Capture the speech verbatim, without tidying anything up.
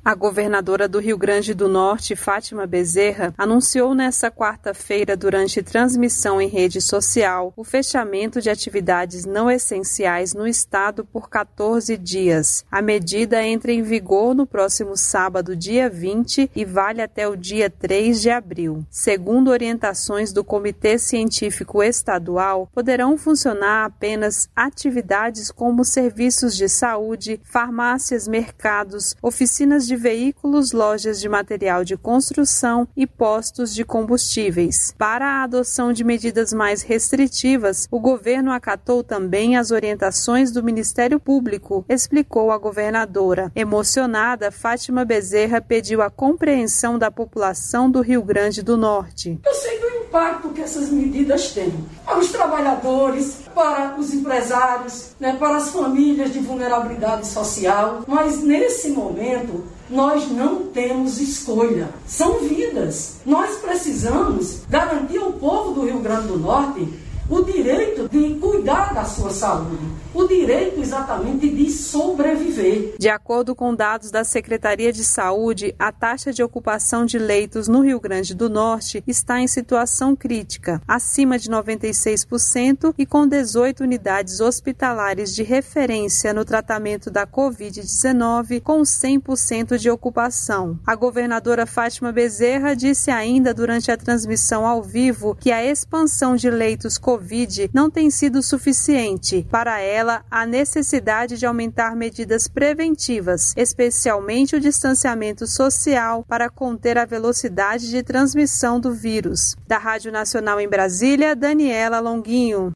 A governadora do Rio Grande do Norte, Fátima Bezerra, anunciou nesta quarta-feira, durante transmissão em rede social, o fechamento de atividades não essenciais no estado por quatorze dias. A medida entra em vigor no próximo sábado, dia vinte, e vale até o dia três de abril. Segundo orientações do Comitê Científico Estadual, poderão funcionar apenas atividades como serviços de saúde, farmácias, mercados, oficinas de veículos, lojas de material de construção e postos de combustíveis. Para a adoção de medidas mais restritivas, o governo acatou também as orientações do Ministério Público, explicou a governadora. Emocionada, Fátima Bezerra pediu a compreensão da população do Rio Grande do Norte. Eu sei do impacto que essas medidas têm para os trabalhadores, para os empresários, né, para as famílias de vulnerabilidade social, mas nesse momento nós não temos escolha. São vidas. Nós precisamos garantir ao povo do Rio Grande do Norte o direito de cuidar da sua saúde, o direito exatamente de sobreviver. De acordo com dados da Secretaria de Saúde, a taxa de ocupação de leitos no Rio Grande do Norte está em situação crítica, acima de noventa e seis por cento e com dezoito unidades hospitalares de referência no tratamento da covid dezenove, com cem por cento de ocupação. A governadora Fátima Bezerra disse ainda durante a transmissão ao vivo que a expansão de leitos Covid não tem sido suficiente. Para ela, há necessidade de aumentar medidas preventivas, especialmente o distanciamento social, para conter a velocidade de transmissão do vírus. Da Rádio Nacional em Brasília, Daniela Longuinho.